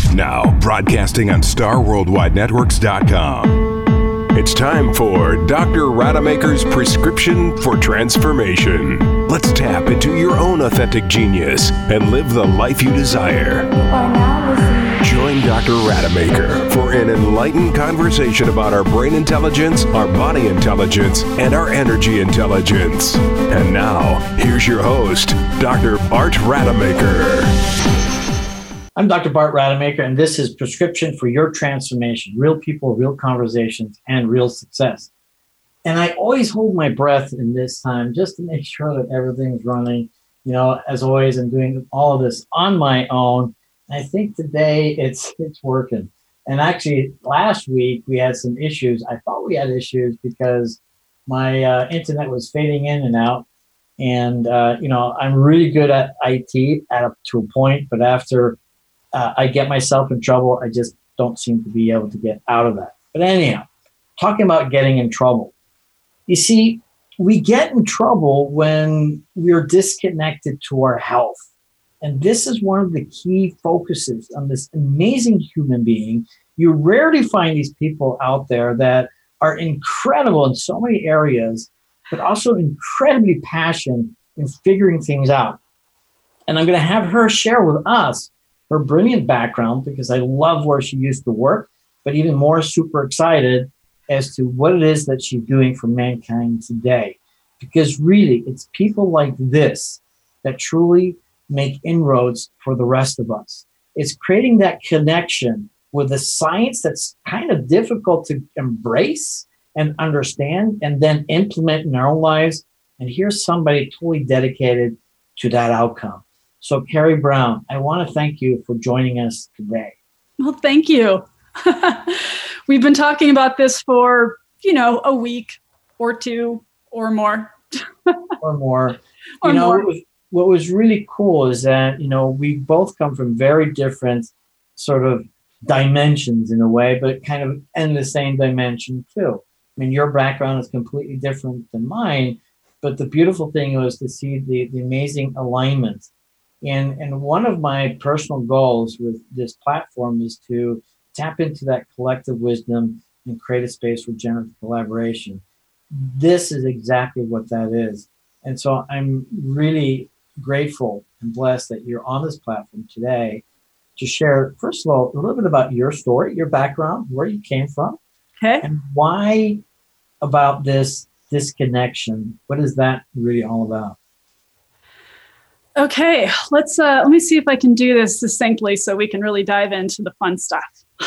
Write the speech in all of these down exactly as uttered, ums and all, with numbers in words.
Now, broadcasting on star worldwide networks dot com. It's time for Doctor Rademacher's Prescription for Transformation. Let's tap into your own authentic genius and live the life you desire. Join Doctor Rademacher for an enlightened conversation about our brain intelligence, our body intelligence, and our energy intelligence. And now, here's your host, Doctor Bart Rademacher. I'm Doctor Bart Rademacher, and this is Prescription for Your Transformation. Real people, real conversations, and real success. And I always hold my breath in this time just to make sure that everything's running. You know, as always, I'm doing all of this on my own. I think today it's it's working. And actually, last week we had some issues. I thought we had issues because my uh, internet was fading in and out. And, uh, you know, I'm really good at I T at up to a point, but after uh, I get myself in trouble, I just don't seem to be able to get out of that. But anyhow, talking about getting in trouble. You see, we get in trouble when we're disconnected to our health. And this is one of the key focuses on this amazing human being. You rarely find these people out there that are incredible in so many areas, but also incredibly passionate in figuring things out. And I'm going to have her share with us her brilliant background, because I love where she used to work, but even more super excited as to what it is that she's doing for mankind today. Because really, it's people like this that truly make inroads for the rest of us. It's creating that connection with a science that's kind of difficult to embrace and understand and then implement in our own lives. And here's somebody totally dedicated to that outcome. So Carrie Brown, I want to thank you for joining us today. Well, thank you. We've been talking about this for, you know, a week or two or more. or more. Or you know, more. What, was, what was really cool is that, you know, we both come from very different sort of dimensions in a way, but kind of in the same dimension too. I mean, your background is completely different than mine, but the beautiful thing was to see the, the amazing alignment. And, and one of my personal goals with this platform is to tap into that collective wisdom and create a space for generative collaboration. This is exactly what that is. And so I'm really grateful and blessed that you're on this platform today to share, first of all, a little bit about your story, your background, where you came from, okay, and why about this disconnection. What is that really all about? Okay, let's uh, let me see if I can do this succinctly so we can really dive into the fun stuff.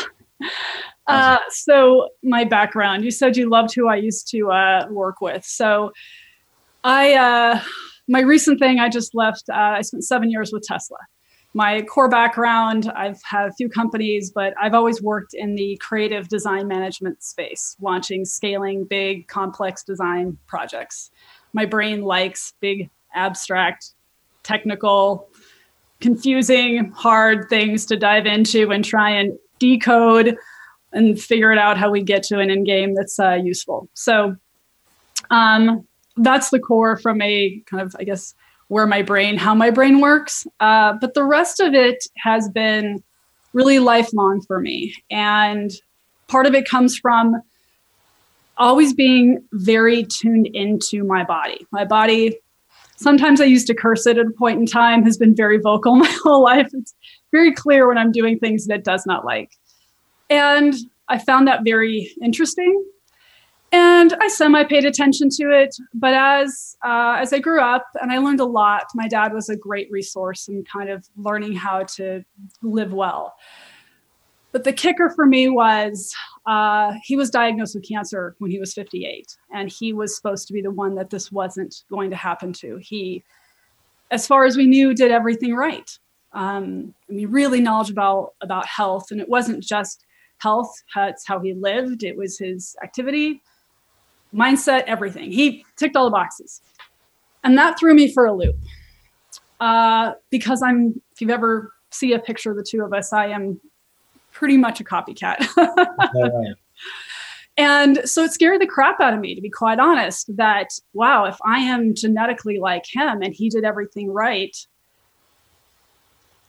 uh, so my background, you said you loved who I used to uh, work with. So I, uh, my recent thing, I just left, uh, I spent seven years with Tesla. My core background, I've had a few companies, but I've always worked in the creative design management space, launching, scaling big, complex design projects. My brain likes big, abstract, technical, confusing, hard things to dive into and try and decode and figure it out how we get to an end game that's uh, useful. So um, that's the core from a kind of, I guess, where my brain, how my brain works. Uh, but the rest of it has been really lifelong for me. And part of it comes from always being very tuned into my body. My body, sometimes I used to curse it at a point in time, has been very vocal my whole life. It's very clear when I'm doing things that it does not like. And I found that very interesting. And I semi-paid attention to it. But as uh, as I grew up and I learned a lot, my dad was a great resource in kind of learning how to live well. But the kicker for me was uh, he was diagnosed with cancer when he was fifty-eight. And he was supposed to be the one that this wasn't going to happen to. He, as far as we knew, did everything right. Um, I mean, really knowledgeable about health. And it wasn't just health, it's how he lived. It was his activity, mindset, everything. He ticked all the boxes. And that threw me for a loop. Uh, because I'm, if you've ever see a picture of the two of us, I am pretty much a copycat. Right. And so it scared the crap out of me, to be quite honest, that, wow, if I am genetically like him and he did everything right,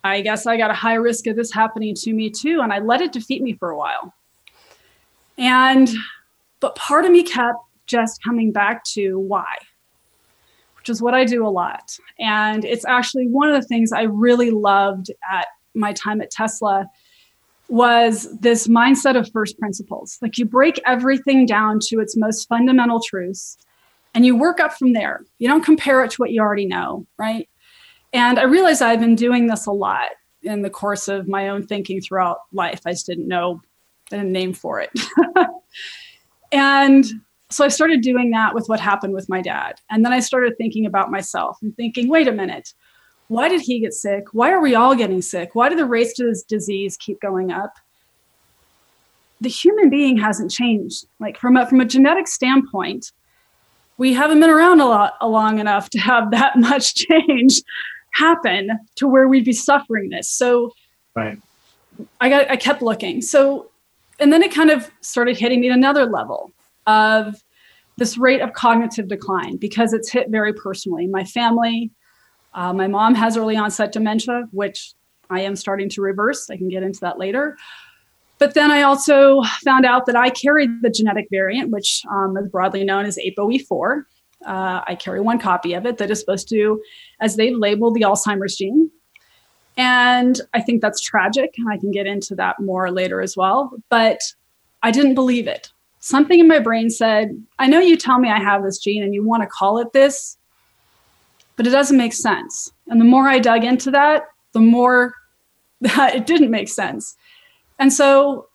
I guess I got a high risk of this happening to me too. And I let it defeat me for a while. And, but part of me kept just coming back to why, which is what I do a lot. And it's actually one of the things I really loved at my time at Tesla was this mindset of first principles. Like you break everything down to its most fundamental truths and you work up from there. You don't compare it to what you already know, right? And I realized I've been doing this a lot in the course of my own thinking throughout life. I just didn't know a name for it. And so I started doing that with what happened with my dad. And then I started thinking about myself and thinking, wait a minute, why did he get sick? Why are we all getting sick? Why do the rates to this disease keep going up? The human being hasn't changed. Like from a, from a genetic standpoint, we haven't been around a lot long enough to have that much change happen to where we'd be suffering this. So right. I got, I kept looking. So, and then it kind of started hitting me at another level of this rate of cognitive decline because it's hit very personally. My family, uh, my mom has early onset dementia, which I am starting to reverse. I can get into that later. But then I also found out that I carried the genetic variant, which um, is broadly known as A P O E four. Uh, I carry one copy of it that is supposed to, as they've labeled, the Alzheimer's gene. And I think that's tragic. And I can get into that more later as well. But I didn't believe it. Something in my brain said, I know you tell me I have this gene and you want to call it this, but it doesn't make sense. And the more I dug into that, the more that it didn't make sense. And so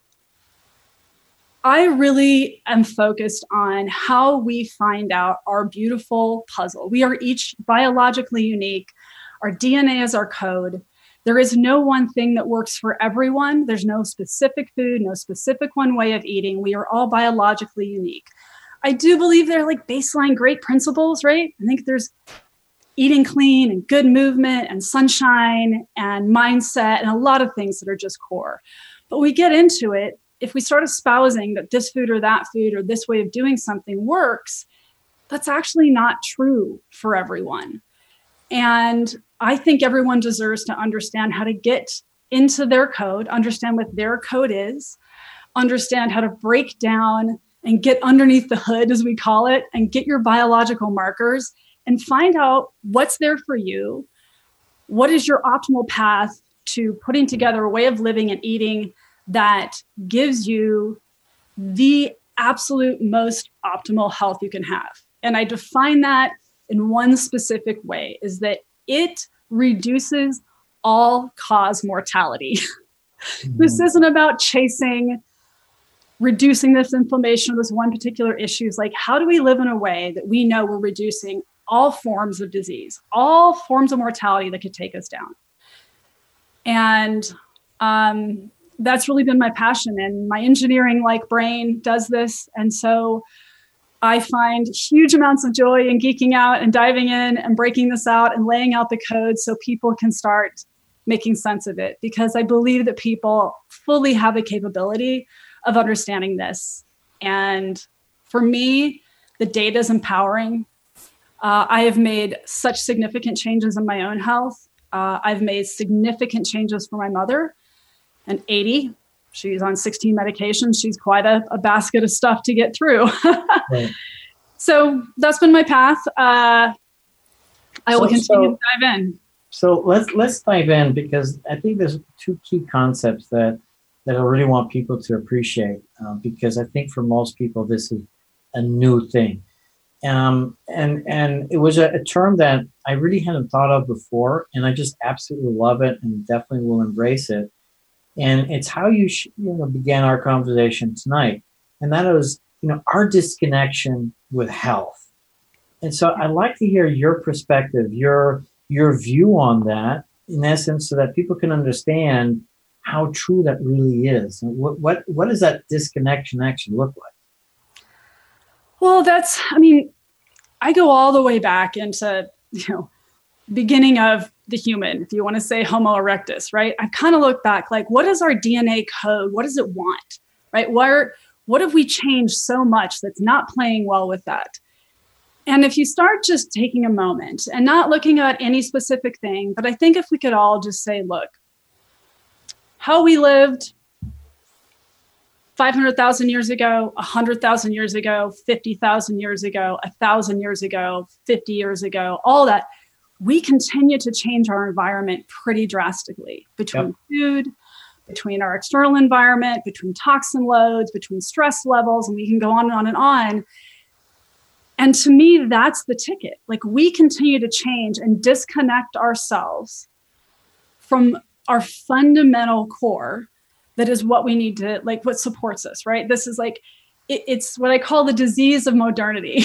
I really am focused on how we find out our beautiful puzzle. We are each biologically unique. Our D N A is our code. There is no one thing that works for everyone. There's no specific food, no specific one way of eating. We are all biologically unique. I do believe they're like baseline great principles, right? I think there's eating clean and good movement and sunshine and mindset and a lot of things that are just core. But we get into it, if we start espousing that this food or that food or this way of doing something works, that's actually not true for everyone. And I think everyone deserves to understand how to get into their code, understand what their code is, understand how to break down and get underneath the hood, as we call it, and get your biological markers and find out what's there for you. What is your optimal path to putting together a way of living and eating that gives you the absolute most optimal health you can have? And I define that in one specific way, is that it reduces all cause mortality. Mm-hmm. This isn't about chasing, reducing this inflammation or this one particular issue. It's like, how do we live in a way that we know we're reducing all forms of disease, all forms of mortality that could take us down? And um, that's really been my passion. And my engineering-like brain does this. And so I find huge amounts of joy in geeking out and diving in and breaking this out and laying out the code so people can start making sense of it, because I believe that people fully have the capability of understanding this. And for me, the data is empowering. Uh, I have made such significant changes in my own health. Uh, I've made significant changes for my mother, and eighty. She's on sixteen medications. She's quite a, a basket of stuff to get through. Right. So that's been my path. Uh, I will so, continue so, to dive in. So let's let's dive in, because I think there's two key concepts that that I really want people to appreciate, uh, because I think for most people this is a new thing, um, and and it was a, a term that I really hadn't thought of before, and I just absolutely love it and definitely will embrace it. And it's how you, sh- you know, began our conversation tonight. And that was, you know, our disconnection with health. And so I'd like to hear your perspective, your your view on that, in essence, so that people can understand how true that really is. And what what what does that disconnection actually look like? Well, that's, I mean, I go all the way back into, you know, beginning of the human, if you want to say Homo erectus, right? I kind of look back, like, what is our D N A code? What does it want, right? Where, what have we changed so much that's not playing well with that? And if you start just taking a moment and not looking at any specific thing, but I think if we could all just say, look, how we lived five hundred thousand years ago, one hundred thousand years ago, fifty thousand years ago, one thousand years ago, fifty years ago, all that, we continue to change our environment pretty drastically between yep. food, between our external environment, between toxin loads, between stress levels, and we can go on and on and on. And to me, that's the ticket. Like, we continue to change and disconnect ourselves from our fundamental core. That is what we need to, like, what supports us, right? This is like, it, it's what I call the disease of modernity.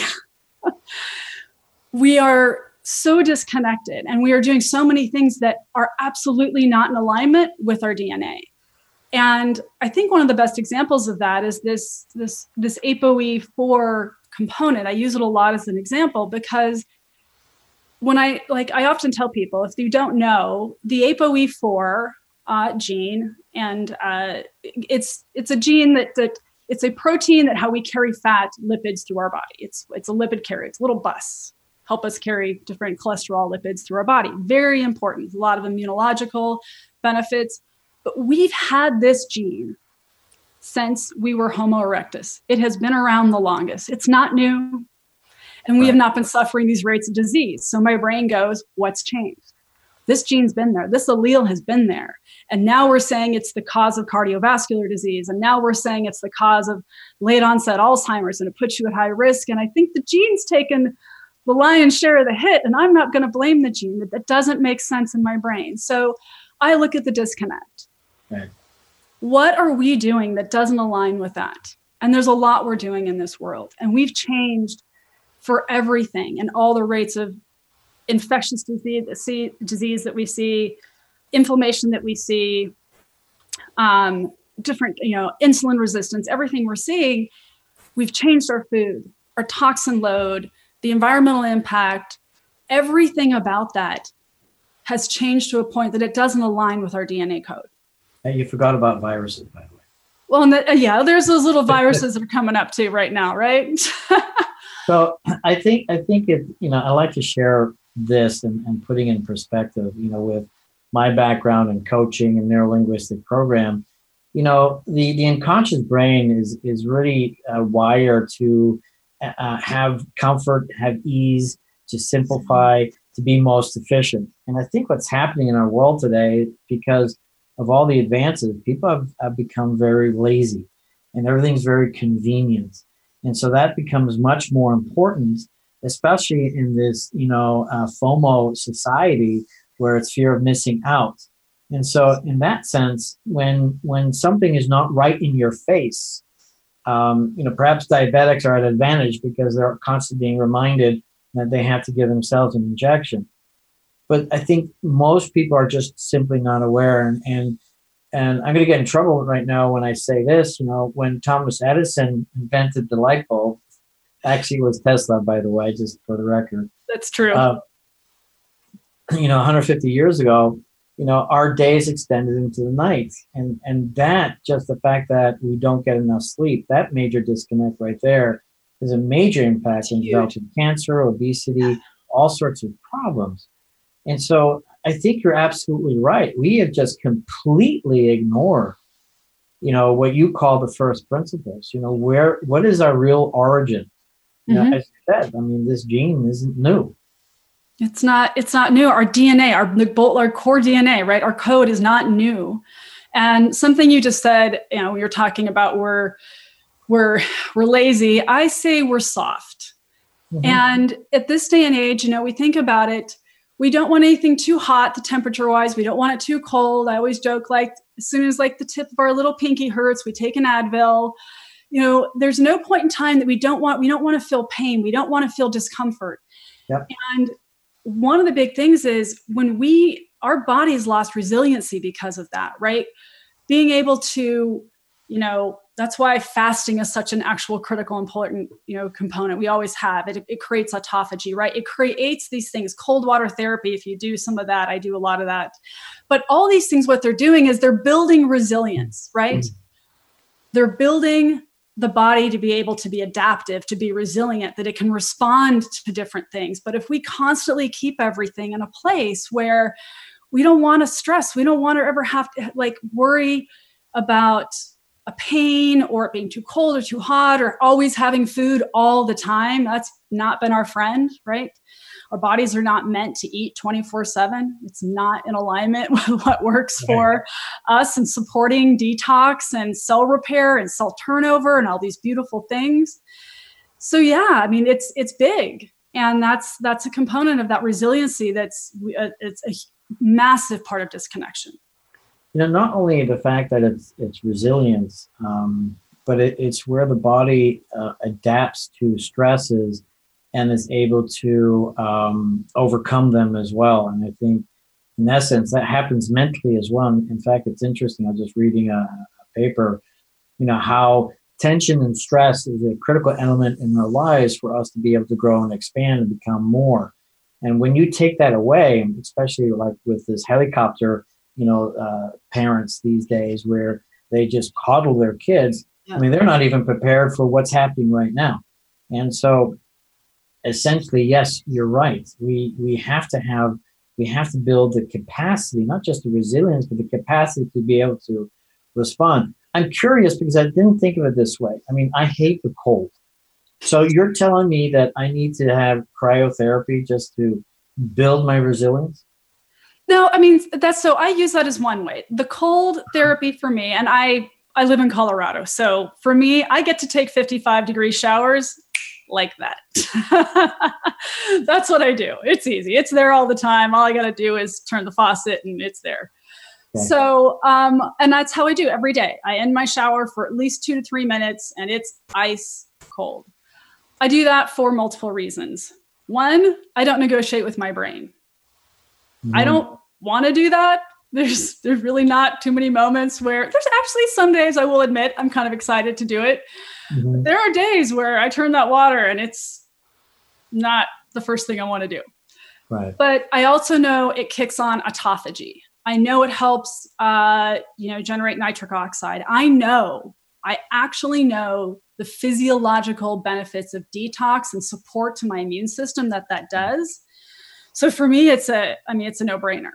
We are so disconnected, and we are doing so many things that are absolutely not in alignment with our D N A. And I think one of the best examples of that is this, this, this A P O E four component. I use it a lot as an example because when I, like, I often tell people, if you don't know, the A P O E four uh, gene, and uh, it's it's a gene that that it's a protein that how we carry fat, lipids through our body. It's it's a lipid carrier. It's a little bus, help us carry different cholesterol, lipids through our body. Very important. A lot of immunological benefits. But we've had this gene since we were Homo erectus. It has been around the longest. It's not new. And we right. have not been suffering these rates of disease. So my brain goes, what's changed? This gene's been there. This allele has been there. And now we're saying it's the cause of cardiovascular disease. And now we're saying it's the cause of late onset Alzheimer's, and it puts you at high risk. And I think the gene's taken the lion's share of the hit, and I'm not going to blame the gene. That, that doesn't make sense in my brain. So I look at the disconnect. Right. What are we doing that doesn't align with that? And there's a lot we're doing in this world. And we've changed for everything, and all the rates of infectious disease, disease that we see, inflammation that we see, um, different, you know, insulin resistance, everything we're seeing, we've changed our food, our toxin load, the environmental impact, everything about that has changed to a point that it doesn't align with our D N A code. And you forgot about viruses, by the way. Well, and the, yeah, there's those little viruses that are coming up too right now, right? So I think, I think it, you know, I like to share this and, and putting in perspective, you know, with my background in coaching and neurolinguistic program, you know, the, the unconscious brain is, is really uh, wired to uh, have comfort, have ease, to simplify, to be most efficient. And I think what's happening in our world today, because of all the advances, people have, have become very lazy, and everything's very convenient. And so that becomes much more important, especially in this, you know, uh, FOMO society where it's fear of missing out. And so in that sense, when when something is not right in your face, um, you know, perhaps diabetics are at an advantage because they're constantly being reminded that they have to give themselves an injection. But I think most people are just simply not aware. And and, and I'm going to get in trouble right now when I say this. You know, when Thomas Edison invented the light bulb, actually it was Tesla, by the way, just for the record. That's true. Uh, you know, one hundred fifty years ago, you know, our days extended into the night. And, and that, just the fact that we don't get enough sleep, that major disconnect right there is a major impact in developing cancer, obesity, all sorts of problems. And so I think you're absolutely right. We have just completely ignored, you know, what you call the first principles. You know, where, what is our real origin? You mm-hmm. know, as you said, I mean, this gene isn't new. It's not, it's not new. Our D N A, our, our core D N A, right? Our code is not new. And something you just said, you know, we were talking about we're, we're, we're lazy. I say we're soft. Mm-hmm. And at this day and age, you know, we think about it, we don't want anything too hot, the temperature wise. We don't want it too cold. I always joke, like, as soon as like the tip of our little pinky hurts, we take an Advil. You know, there's no point in time that we don't want, we don't want to feel pain. We don't want to feel discomfort. Yep. And one of the big things is when we, our bodies lost resiliency because of that, right? Being able to, you know, that's why fasting is such an actual critical, important, you know, component. We always have it. It creates autophagy, right? It creates these things. Cold water therapy, if you do some of that, I do a lot of that. But all these things, what they're doing is they're building resilience, right? Mm-hmm. They're building the body to be able to be adaptive, to be resilient, that it can respond to different things. But if we constantly keep everything in a place where we don't want to stress. We don't want to ever have to like worry about a pain or it being too cold or too hot or always having food all the time. That's not been our friend, right? Our bodies are not meant to eat twenty-four seven. It's not in alignment with what works right. for us and supporting detox and cell repair and cell turnover and all these beautiful things. So yeah, I mean, it's it's big. And that's that's a component of that resiliency that's uh, it's a massive part of disconnection. You know, not only the fact that it's it's resilience, um, but it, it's where the body uh, adapts to stresses and is able to um, overcome them as well. And I think, in essence, that happens mentally as well. In fact, it's interesting. I was just reading a, a paper, you know, how tension and stress is a critical element in our lives for us to be able to grow and expand and become more. And when you take that away, especially like with this helicopter, you know, uh, parents these days where they just coddle their kids. Yeah. I mean, they're not even prepared for what's happening right now. And so essentially, yes, you're right. We we have to have, we have to build the capacity, not just the resilience, but the capacity to be able to respond. I'm curious because I didn't think of it this way. I mean, I hate the cold. So you're telling me that I need to have cryotherapy just to build my resilience? No, I mean, that's so I use that as one way. The cold therapy for me, and I, I live in Colorado. So for me, I get to take fifty-five degree showers like that. That's what I do. It's easy. It's there all the time. All I got to do is turn the faucet and it's there. Okay. So, um, and that's how I do every day. I end my shower for at least two to three minutes and it's ice cold. I do that for multiple reasons. One, I don't negotiate with my brain. I don't want to do that. There's there's really not too many moments where there's actually some days I will admit I'm kind of excited to do it. Mm-hmm. There are days where I turn that water and it's not the first thing I want to do. Right. But I also know it kicks on autophagy. I know it helps, uh, you know, generate nitric oxide. I know, I actually know the physiological benefits of detox and support to my immune system that that does. So for me, it's a, I mean, it's a no-brainer.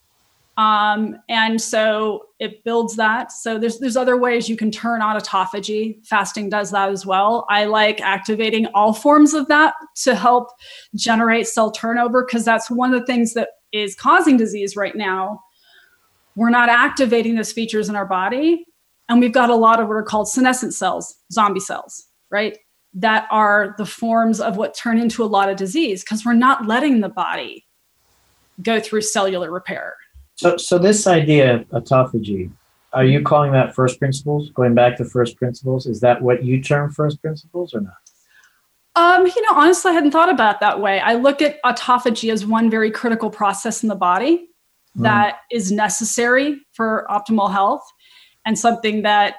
Um, and so it builds that. So there's there's other ways you can turn on autophagy. Fasting does that as well. I like activating all forms of that to help generate cell turnover because that's one of the things that is causing disease right now. We're not activating those features in our body. And we've got a lot of what are called senescent cells, zombie cells, right? That are the forms of what turn into a lot of disease because we're not letting the body go through cellular repair. So, so this idea of autophagy, are you calling that first principles? Going back to first principles, is that what you term first principles or not? Um, you know, honestly, I hadn't thought about it that way. I look at autophagy as one very critical process in the body mm. that is necessary for optimal health and something that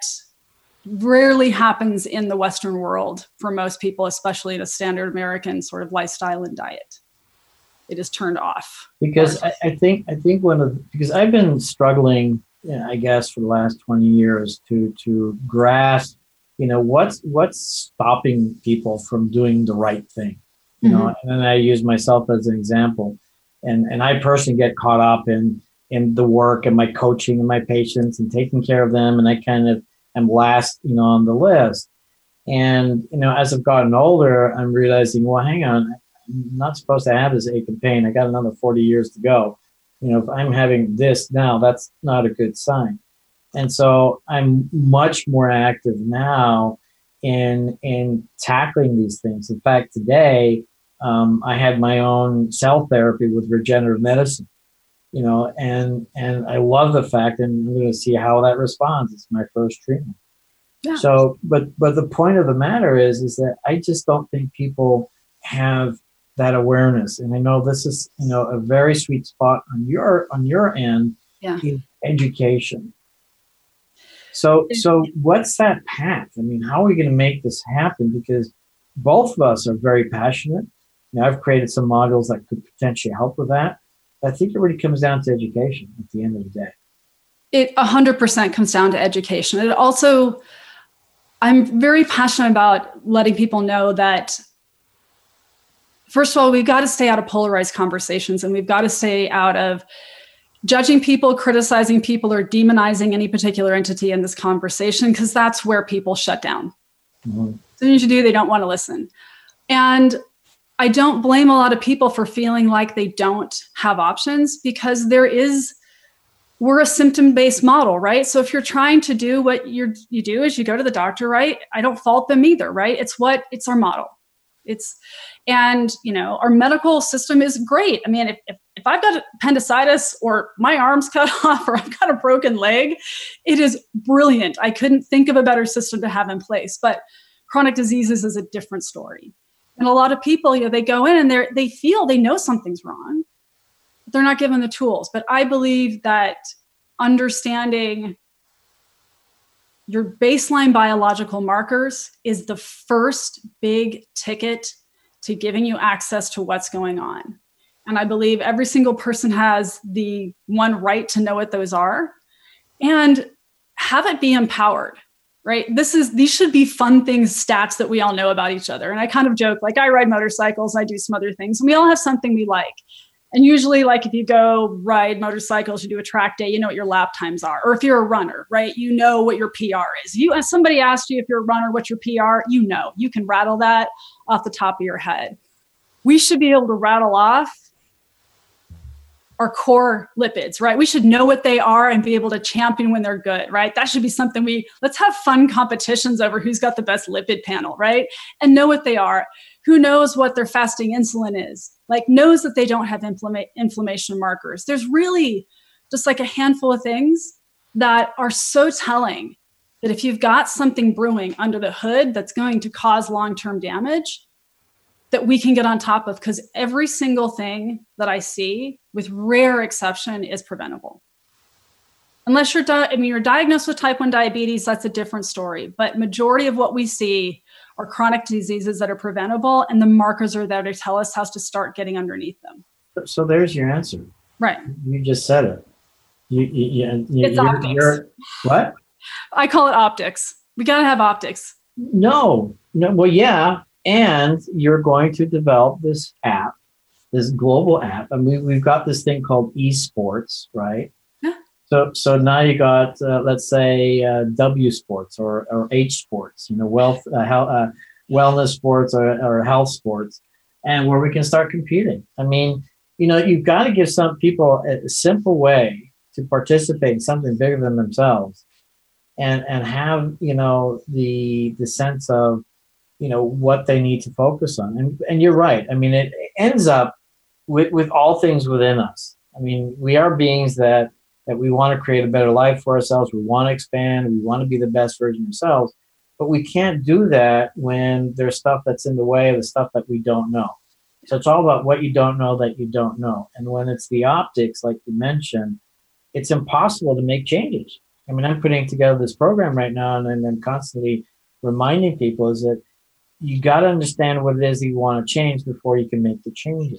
rarely happens in the Western world for most people, especially in a standard American sort of lifestyle and diet. It is turned off. Because I, I think I think one of because I've been struggling, you know, I guess, for the last twenty years to to grasp, you know, what's what's stopping people from doing the right thing, you mm-hmm. know. And then I use myself as an example, and and I personally get caught up in in the work and my coaching and my patients and taking care of them, and I kind of am last, you know, on the list. And you know, as I've gotten older, I'm realizing, well, hang on. I'm not supposed to have this ache and pain. I got another forty years to go. You know, if I'm having this now, that's not a good sign. And so I'm much more active now in in tackling these things. In fact, today um, I had my own cell therapy with regenerative medicine. You know, and and I love the fact, and I'm going to see how that responds. It's my first treatment. Yeah. So, but but the point of the matter is, is that I just don't think people have that awareness. And I know this is, you know, a very sweet spot on your on your end, yeah. in education. So so what's that path? I mean, how are we going to make this happen? Because both of us are very passionate. You know, I've created some modules that could potentially help with that. I think it really comes down to education at the end of the day. It one hundred percent comes down to education. It also, I'm very passionate about letting people know that, first of all, we've got to stay out of polarized conversations and we've got to stay out of judging people, criticizing people, or demonizing any particular entity in this conversation, because that's where people shut down. Mm-hmm. As soon as you do, they don't want to listen. And I don't blame a lot of people for feeling like they don't have options, because there is, we're a symptom-based model, right? So if you're trying to do what you're, you do is you go to the doctor, right? I don't fault them either, right? It's what, it's our model. It's, and, you know, our medical system is great. I mean, if, if, if I've got appendicitis or my arm's cut off or I've got a broken leg, it is brilliant. I couldn't think of a better system to have in place, but chronic diseases is a different story. And a lot of people, you know, they go in and they they feel they know something's wrong, but they're not given the tools. But I believe that understanding your baseline biological markers is the first big ticket to giving you access to what's going on. And I believe every single person has the one right to know what those are and have it be empowered, right? This is, these should be fun things, stats that we all know about each other. And I kind of joke, like I ride motorcycles, I do some other things, and we all have something we like. And usually, like if you go ride motorcycles, you do a track day, you know what your lap times are. Or if you're a runner, right, you know what your P R is. You, as somebody asked you if you're a runner, what's your P R? You know, you can rattle that off the top of your head. We should be able to rattle off our core lipids, right? We should know what they are and be able to champion when they're good, right? That should be something we, let's have fun competitions over who's got the best lipid panel, right? And know what they are. Who knows what their fasting insulin is? Like knows that they don't have inflama- inflammation markers. There's really just like a handful of things that are so telling that if you've got something brewing under the hood that's going to cause long-term damage, that we can get on top of, because every single thing that I see, with rare exception, is preventable. Unless you're, di- I mean, you're diagnosed with type one diabetes, that's a different story. But majority of what we see are chronic diseases that are preventable, and the markers are there to tell us how to start getting underneath them. So there's your answer. Right. You just said it. You, you, you, it's you're, optics. You're, what? I call it optics. We got to have optics. No, no. Well, yeah. And you're going to develop this app, this global app. I mean, we've got this thing called esports, right? Yeah. So, so now you got, uh, let's say, uh, W sports or, or H sports, you know, wealth, uh, health, uh, wellness sports or, or health sports, and where we can start competing. I mean, you know, you've got to give some people a simple way to participate in something bigger than themselves, and and have, you know, the the sense of, you know, what they need to focus on. And and you're right. I mean, it ends up with, with all things within us. I mean, we are beings that, that we want to create a better life for ourselves. We want to expand. We want to be the best version of ourselves. But we can't do that when there's stuff that's in the way of the stuff that we don't know. So it's all about what you don't know that you don't know. And when it's the optics, like you mentioned, it's impossible to make changes. I mean, I'm putting together this program right now, and then constantly reminding people is that you got to understand what it is that you want to change before you can make the changes.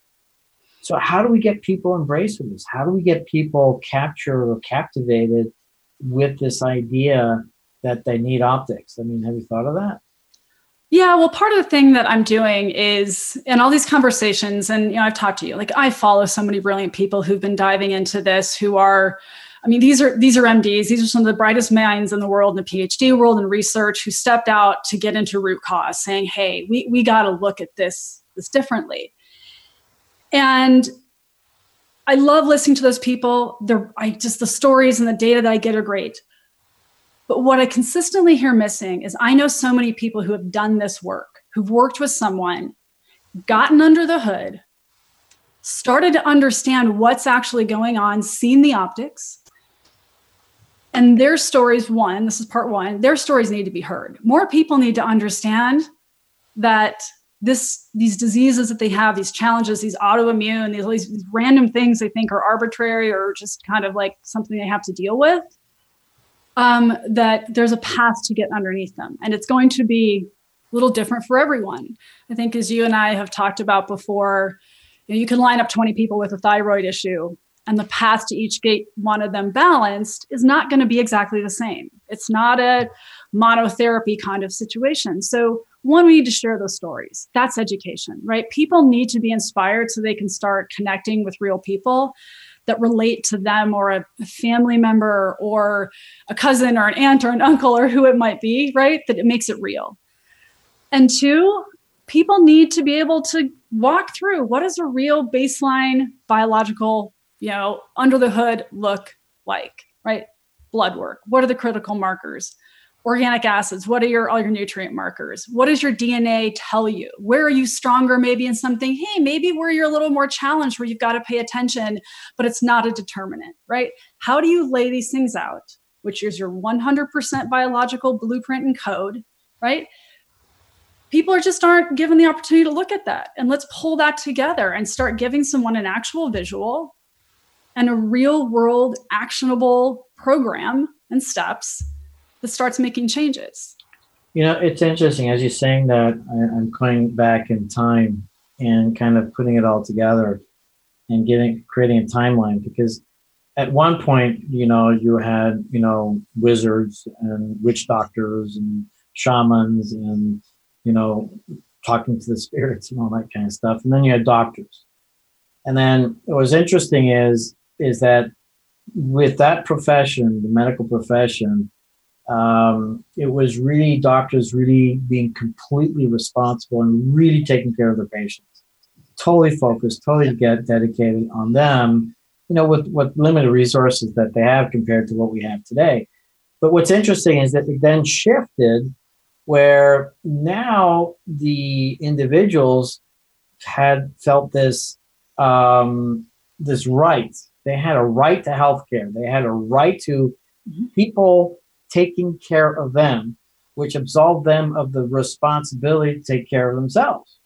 So how do we get people embraced with this? How do we get people captured or captivated with this idea that they need optics? I mean, have you thought of that? Yeah, well, part of the thing that I'm doing is, in all these conversations, and you know, I've talked to you, like I follow so many brilliant people who've been diving into this, who are, I mean, these are these are M Ds. These are some of the brightest minds in the world, in the PhD world, and research, who stepped out to get into root cause, saying, "Hey, we we got to look at this this differently." And I love listening to those people. They're I just the stories and the data that I get are great. But what I consistently hear missing is I know so many people who have done this work, who've worked with someone, gotten under the hood, started to understand what's actually going on, seen the optics. And their stories, one, this is part one, their stories need to be heard. More people need to understand that this, these diseases that they have, these challenges, these autoimmune, these, these random things they think are arbitrary or just kind of like something they have to deal with, um, that there's a path to get underneath them. And it's going to be a little different for everyone. I think, as you and I have talked about before, you know, you can line up twenty people with a thyroid issue, and the path to each get one of them balanced is not going to be exactly the same. It's not a monotherapy kind of situation. So one, we need to share those stories. That's education, right? People need to be inspired so they can start connecting with real people that relate to them or a, a family member or a cousin or an aunt or an uncle or who it might be, right? That it makes it real. And two, people need to be able to walk through what does a real baseline biological, you know, under the hood look like, right? Blood work. What are the critical markers? Organic acids. What are your all your nutrient markers? What does your D N A tell you? Where are you stronger maybe in something? Hey, maybe where you're a little more challenged, where you've got to pay attention, but it's not a determinant, right? How do you lay these things out, which is your one hundred percent biological blueprint and code, right? People are just aren't given the opportunity to look at that. And let's pull that together and start giving someone an actual visual and a real world actionable program and steps that starts making changes. You know, it's interesting. As you're saying that, I, I'm going back in time and kind of putting it all together and getting creating a timeline, because at one point, you know, you had, you know, wizards and witch doctors and shamans and, you know, talking to the spirits and all that kind of stuff. And then you had doctors. And then what was interesting is, is that with that profession, the medical profession, um, it was really doctors really being completely responsible and really taking care of their patients, totally focused, totally get dedicated on them, you know, with, with limited resources that they have compared to what we have today. But what's interesting is that it then shifted where now the individuals had felt this, um, this right. They had a right to healthcare. They had a right to mm-hmm. people taking care of them, which absolved them of the responsibility to take care of themselves.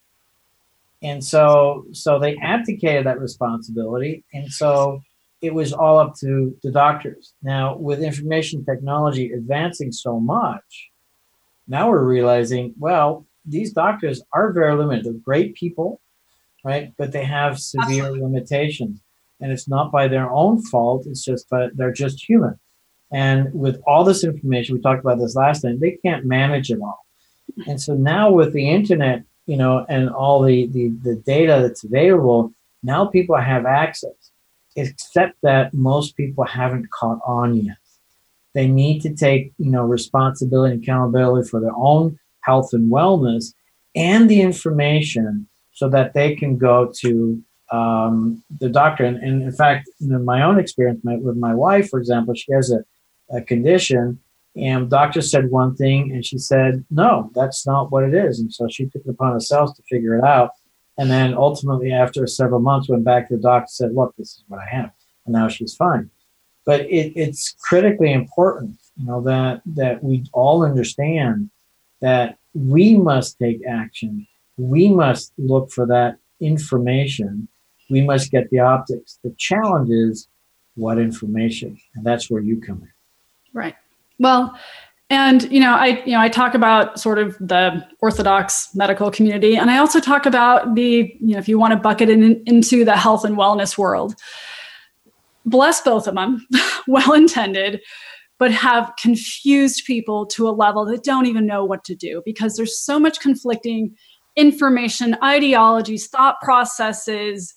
And so, so they abdicated that responsibility. And so it was all up to the doctors. Now, with information technology advancing so much, now we're realizing, well, these doctors are very limited. They're great people, right? But they have severe Absolutely. limitations. And it's not by their own fault. It's just that they're just human. And with all this information, we talked about this last time, they can't manage it all. And so now with the internet, you know, and all the, the, the data that's available, now people have access, except that most people haven't caught on yet. They need to take, you know, responsibility and accountability for their own health and wellness and the information so that they can go to um, the doctor. And, and in fact, in my own experience my, with my wife, for example, she has a, a condition and doctor said one thing and she said, no, that's not what it is. And so she took it upon herself to figure it out. And then ultimately after several months went back to the doctor and said, look, this is what I have. And now she's fine. But it, it's critically important, you know, that that we all understand that we must take action. We must look for that information. We must get the optics. The challenge is what information, and that's where you come in. Right. Well, and you know, I you know I talk about sort of the orthodox medical community, and I also talk about the you know if you want to bucket it in, into the health and wellness world. Bless both of them, well-intended, but have confused people to a level that don't even know what to do because there's so much conflicting information, ideologies, thought processes,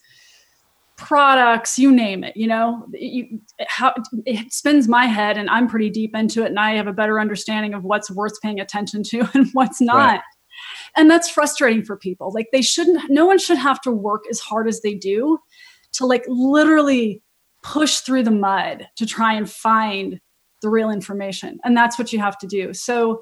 products, you name it, you know, you, how, it spins my head and I'm pretty deep into it and I have a better understanding of what's worth paying attention to and what's not. Right. And that's frustrating for people. Like they shouldn't, no one should have to work as hard as they do to like literally push through the mud to try and find the real information. And that's what you have to do. So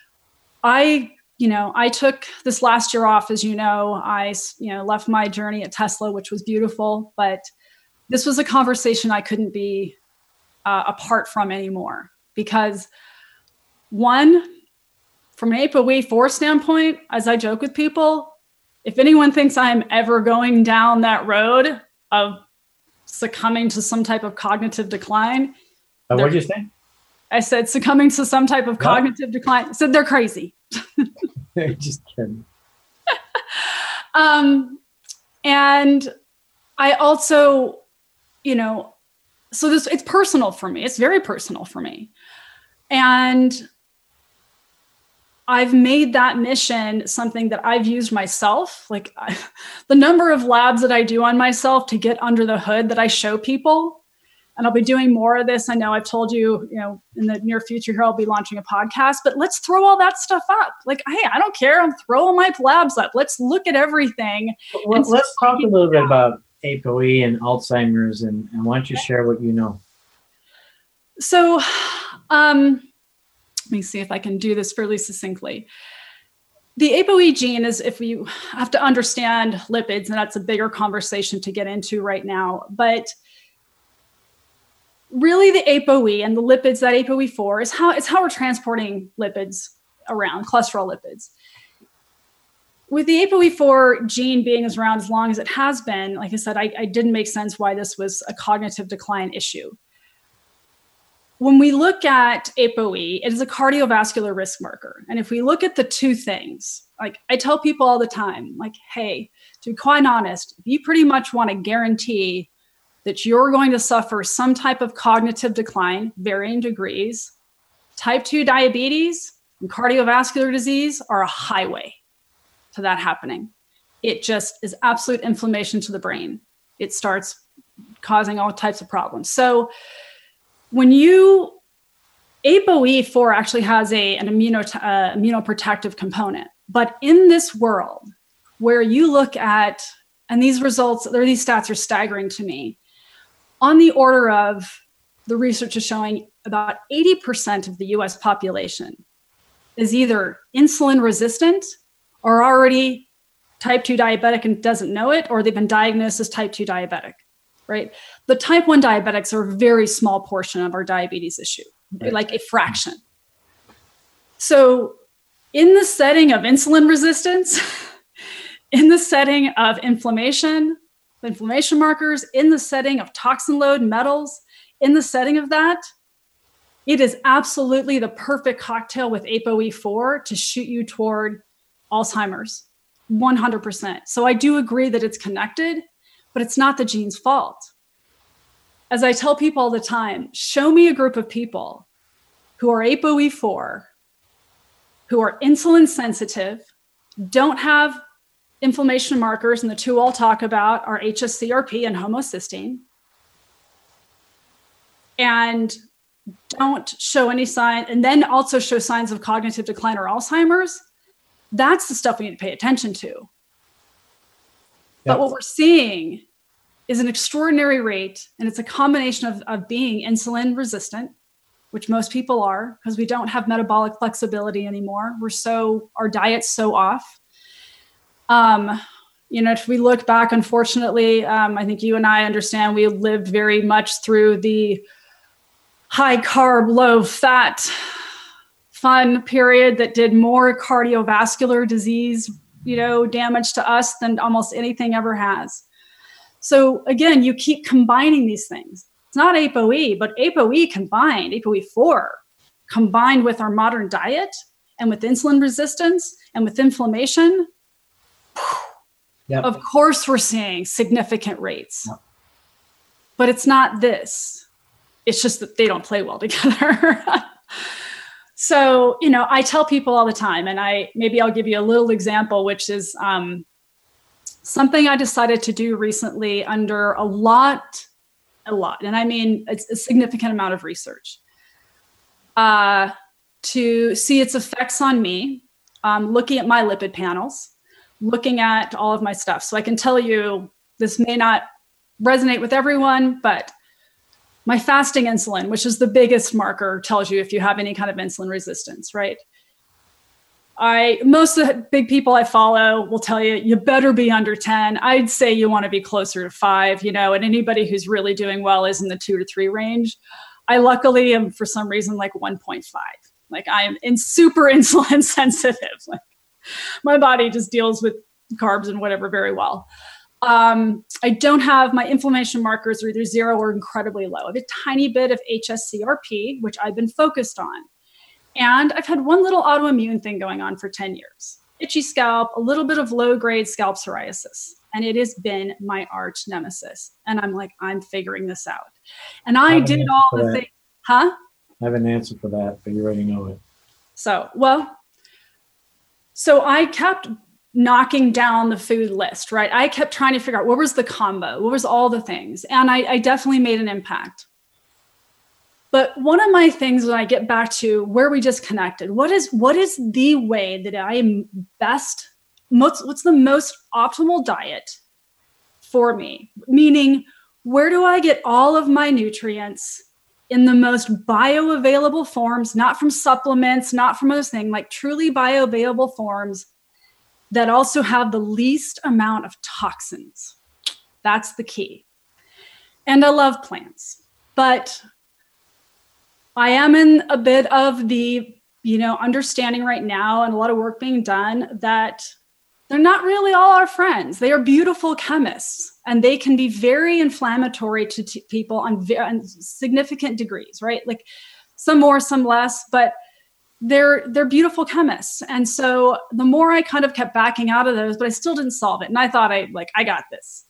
I, you know, I took this last year off, as you know, I, you know, left my journey at Tesla, which was beautiful, but this was a conversation I couldn't be uh, apart from anymore because one, from an A P O E four standpoint, as I joke with people, if anyone thinks I'm ever going down that road of succumbing to some type of cognitive decline. Uh, what did you say? I said succumbing to some type of what? cognitive decline. I said they're crazy. Just kidding. um, and I also, you know, so this, it's personal for me. It's very personal for me. And I've made that mission something that I've used myself. Like I, the number of labs that I do on myself to get under the hood that I show people. And I'll be doing more of this. I know I've told you, you know, in the near future here, I'll be launching a podcast, but let's throw all that stuff up. Like, hey, I don't care. I'm throwing my labs up. Let's look at everything. Well, let's talk a little bit about A P O E and Alzheimer's, and, and why don't you share what you know? So um, let me see if I can do this fairly succinctly. The A P O E gene is, if you have to understand lipids, and that's a bigger conversation to get into right now, but really the A P O E and the lipids, that A P O E four is how it's how we're transporting lipids around, cholesterol lipids. With the A P O E four gene being as around as long as it has been, like I said, I, I didn't make sense why this was a cognitive decline issue. When we look at A P O E, it is a cardiovascular risk marker. And if we look at the two things, like I tell people all the time, like, hey, to be quite honest, if you pretty much want to guarantee that you're going to suffer some type of cognitive decline, varying degrees, type two diabetes and cardiovascular disease are a highway to that happening. It just is absolute inflammation to the brain. It starts causing all types of problems. So when you, A P O E four actually has a, an immuno, uh, immunoprotective component, but in this world where you look at, and these results, or these stats are staggering to me, on the order of, the research is showing about eighty percent of the U S population is either insulin resistant or already type two diabetic and doesn't know it, or they've been diagnosed as type two diabetic, right? The type one diabetics are a very small portion of our diabetes issue, right. Like a fraction. So in the setting of insulin resistance, in the setting of inflammation, inflammation markers, in the setting of toxin load, metals, in the setting of that, it is absolutely the perfect cocktail with A P O E four to shoot you toward Alzheimer's, one hundred percent. So I do agree that it's connected, but it's not the gene's fault. As I tell people all the time, show me a group of people who are A P O E four, who are insulin sensitive, don't have inflammation markers, and the two I'll talk about are H S C R P and homocysteine, and don't show any sign, and then also show signs of cognitive decline or Alzheimer's. That's the stuff we need to pay attention to. Yep. But what we're seeing is an extraordinary rate, and it's a combination of, of being insulin resistant, which most people are, because we don't have metabolic flexibility anymore. We're so, our diet's so off. Um, you know, if we look back, unfortunately, um, I think you and I understand we lived very much through the high carb, low fat, fun period that did more cardiovascular disease, you know, damage to us than almost anything ever has. So again, you keep combining these things. It's not A P O E, but A P O E combined, A P O E four combined with our modern diet and with insulin resistance and with inflammation. Yep. Of course, we're seeing significant rates, yep. But it's not this. It's just that they don't play well together. So, you know, I tell people all the time, and I maybe I'll give you a little example, which is um, something I decided to do recently under a lot, a lot, and I mean it's a significant amount of research uh, to see its effects on me, um, looking at my lipid panels, looking at all of my stuff. So I can tell you this may not resonate with everyone, but my fasting insulin, which is the biggest marker, tells you if you have any kind of insulin resistance, right? I most of the big people I follow will tell you, you better be under ten. I'd say you want to be closer to five, you know, and anybody who's really doing well is in the two to three range. I luckily am, for some reason, like one point five. Like I am in super insulin sensitive. Like my body just deals with carbs and whatever very well. Um, I don't have, my inflammation markers are either zero or incredibly low. I have a tiny bit of H S C R P, which I've been focused on. And I've had one little autoimmune thing going on for ten years. Itchy scalp, a little bit of low-grade scalp psoriasis. And it has been my arch nemesis. And I'm like, I'm figuring this out. And I, I did all the things. Huh? I have an answer for that, but you already know it. So, well, So I kept knocking down the food list, right? I kept trying to figure out what was the combo, what was all the things. And I, I definitely made an impact. But one of my things when I get back to where we just connected, what is what is the way that I am best, most, what's the most optimal diet for me? Meaning, where do I get all of my nutrients in the most bioavailable forms, not from supplements, not from other things, like truly bioavailable forms that also have the least amount of toxins? That's the key. And I love plants, but I am in a bit of the, you know, understanding right now and a lot of work being done that they're not really all our friends. They are beautiful chemists and they can be very inflammatory to t- people on, ve- on significant degrees, right? Like some more, some less, but they're they're beautiful chemists. And so the more I kind of kept backing out of those, but I still didn't solve it. And I thought I like, I got this.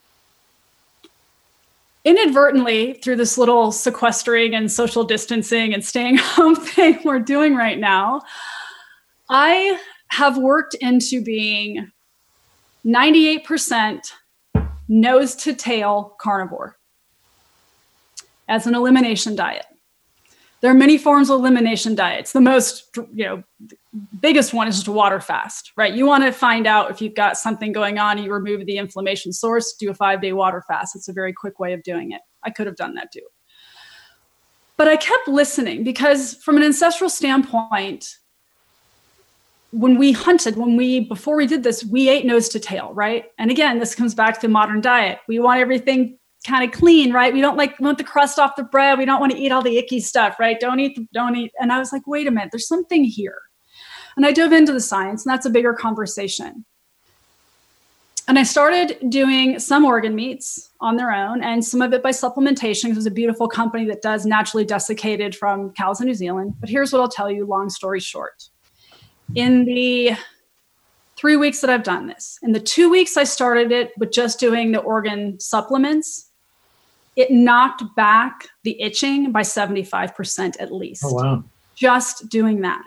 Inadvertently, through this little sequestering and social distancing and staying home thing we're doing right now, I have worked into being ninety-eight percent nose to tail carnivore as an elimination diet. There are many forms of elimination diets. The most, you know, biggest one is just a water fast, right? You want to find out if you've got something going on, you remove the inflammation source, do a five-day water fast. It's a very quick way of doing it. I could have done that too. But I kept listening because from an ancestral standpoint, when we hunted, when we, before we did this, we ate nose to tail, right? And again, this comes back to modern diet. We want everything kind of clean, right? We don't like want the crust off the bread. We don't want to eat all the icky stuff, right? Don't eat, don't eat. And I was like, wait a minute, there's something here. And I dove into the science, and that's a bigger conversation. And I started doing some organ meats on their own and some of it by supplementation, because there's a beautiful company that does naturally desiccated from cows in New Zealand. But here's what I'll tell you, long story short. In the three weeks that I've done this, in the two weeks I started it with just doing the organ supplements, it knocked back the itching by seventy-five percent at least. Oh, wow. Just doing that.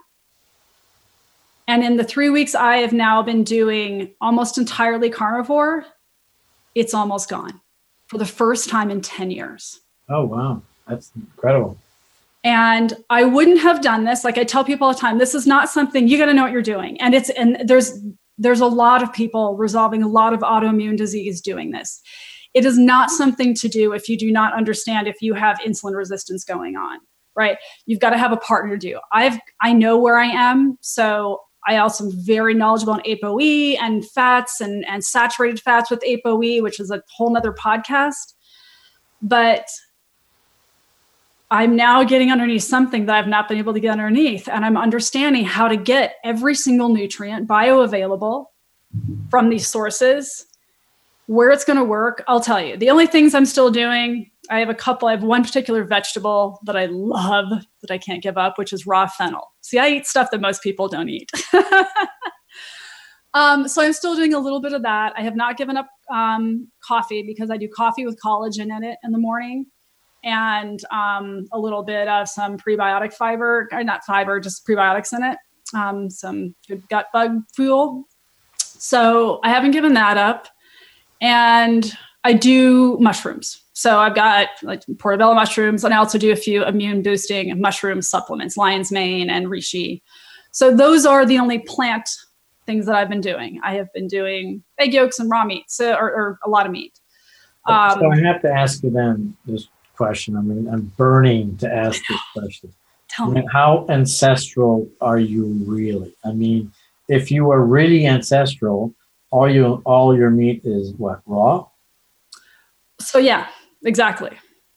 And in the three weeks I have now been doing almost entirely carnivore, it's almost gone for the first time in ten years. Oh, wow. That's incredible. And I wouldn't have done this. Like I tell people all the time, this is not something, you got to know what you're doing. And it's, and there's, there's a lot of people resolving a lot of autoimmune disease doing this. It is not something to do if you do not understand if you have insulin resistance going on, right? You've got to have a partner to do. I've, I know where I am. So I also am very knowledgeable on ApoE and fats and, and saturated fats with ApoE, which is a whole nother podcast. But I'm now getting underneath something that I've not been able to get underneath. And I'm understanding how to get every single nutrient bioavailable from these sources, where it's going to work. I'll tell you, the only things I'm still doing, I have a couple, I have one particular vegetable that I love that I can't give up, which is raw fennel. See, I eat stuff that most people don't eat. um, so I'm still doing a little bit of that. I have not given up um, coffee because I do coffee with collagen in it in the morning. And um, a little bit of some prebiotic fiber, or not fiber, just prebiotics in it, um, some good gut bug fuel. So I haven't given that up. And I do mushrooms. So I've got like portobello mushrooms, and I also do a few immune boosting mushroom supplements, lion's mane and reishi. So those are the only plant things that I've been doing. I have been doing egg yolks and raw meat, so, or, or a lot of meat. Um, so I have to ask you then this question. I mean, I'm burning to ask this question. Tell I me. mean, how ancestral are you really? I mean, if you are really ancestral, all you all your meat is what, raw? So yeah, exactly.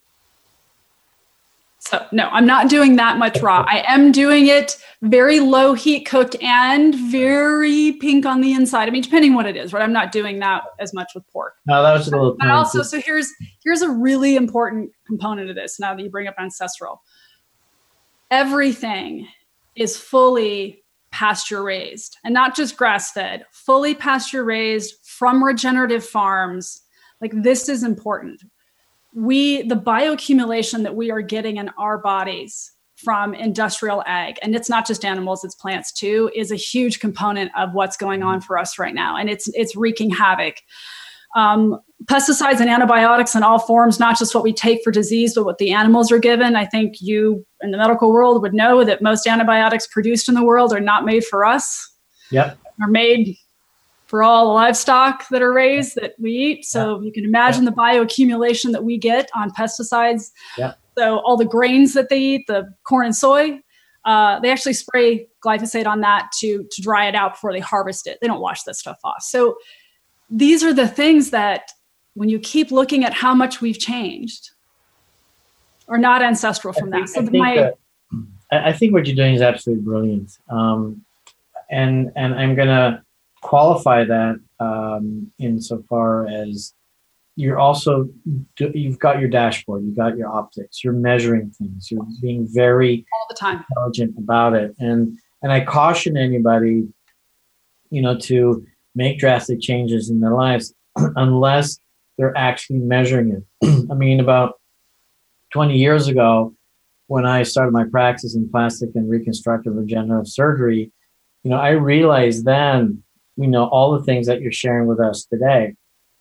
So no, I'm not doing that much raw. I am doing it very low heat cooked and very pink on the inside. I mean, depending what it is, right? I'm not doing that as much with pork. No, that was a little. But also, so here's here's a really important component of this. Now that you bring up ancestral, everything is fully pasture raised, and not just grass fed. Fully pasture raised from regenerative farms. Like this is important. We, the bioaccumulation that we are getting in our bodies from industrial ag, and it's not just animals, it's plants too, is a huge component of what's going on for us right now. And it's it's wreaking havoc. Um, pesticides and antibiotics in all forms, not just what we take for disease, but what the animals are given. I think you in the medical world would know that most antibiotics produced in the world are not made for us. Yep. Are made for all the livestock that are raised that we eat. So you can imagine the bioaccumulation that we get on pesticides. Yeah. So all the grains that they eat, the corn and soy, uh, they actually spray glyphosate on that to, to dry it out before they harvest it. They don't wash that stuff off. So these are the things that when you keep looking at how much we've changed are not ancestral from think, that. So I think, my, that, I think what you're doing is absolutely brilliant. Um, and, and I'm going to qualify that um, insofar as you're also, you've got your dashboard, you've got your optics, you're measuring things, you're being very all the time intelligent about it. And, and I caution anybody, you know, to make drastic changes in their lives unless they're actually measuring it. I mean, about twenty years ago, when I started my practice in plastic and reconstructive regenerative surgery, you know, I realized then, you know, all the things that you're sharing with us today.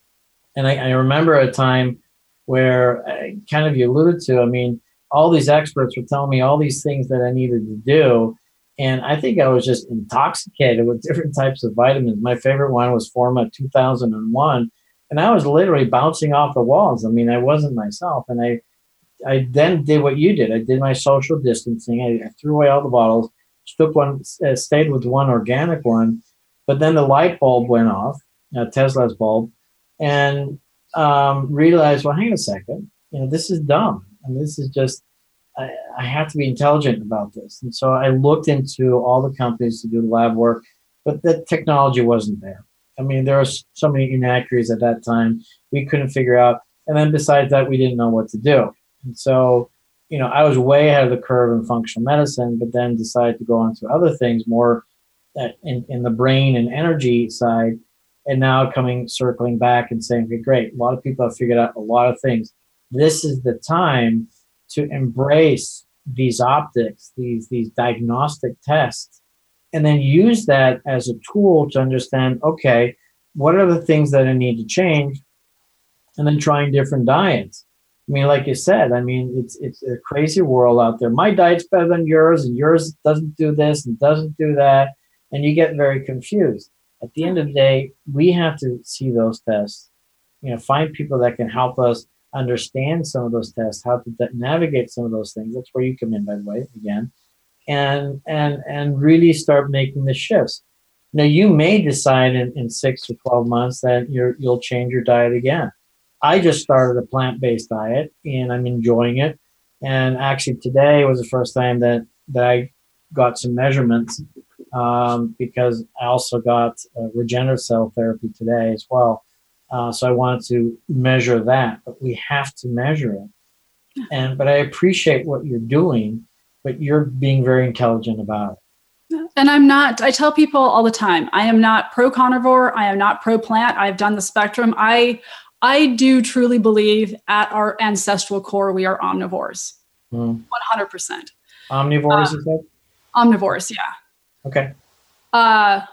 And I, I remember a time where I, kind of you alluded to, I mean, all these experts were telling me all these things that I needed to do. And I think I was just intoxicated with different types of vitamins. My favorite one was Forma two thousand one. And I was literally bouncing off the walls. I mean, I wasn't myself. And I, I then did what you did. I did my social distancing. I, I threw away all the bottles, took one, uh, stayed with one organic one. But then the light bulb went off, uh, Tesla's bulb, and um, realized, well, hang on a second, you know, this is dumb. And this is just, I, I have to be intelligent about this. And so I looked into all the companies to do the lab work, but the technology wasn't there. I mean, there were so many inaccuracies at that time we couldn't figure out. And then besides that, we didn't know what to do. And so, you know, I was way ahead of the curve in functional medicine, but then decided to go on to other things more in, in the brain and energy side. And now coming, circling back and saying, okay, great. A lot of people have figured out a lot of things. This is the time to embrace these optics, these, these diagnostic tests, and then use that as a tool to understand, okay, what are the things that I need to change? And then trying different diets. I mean, like you said, I mean, it's it's a crazy world out there. My diet's better than yours, and yours doesn't do this and doesn't do that. And you get very confused. At the end of the day, we have to see those tests, you know, find people that can help us understand some of those tests, how to navigate some of those things. That's where you come in, by the way, again, and and and really start making the shifts. Now, you may decide in, in six or twelve months that you're, you'll change your diet again. I just started a plant-based diet, and I'm enjoying it. And actually, today was the first time that, that I got some measurements um, because I also got uh, regenerative cell therapy today as well. Uh, so I wanted to measure that, but we have to measure it. And but I appreciate what you're doing, but you're being very intelligent about it. And I'm not, I tell people all the time, I am not pro-carnivore. I am not pro-plant. I've done the spectrum. I I do truly believe at our ancestral core, we are omnivores, mm. one hundred percent. Omnivores, uh, is that? Omnivores, yeah. Okay. Uh,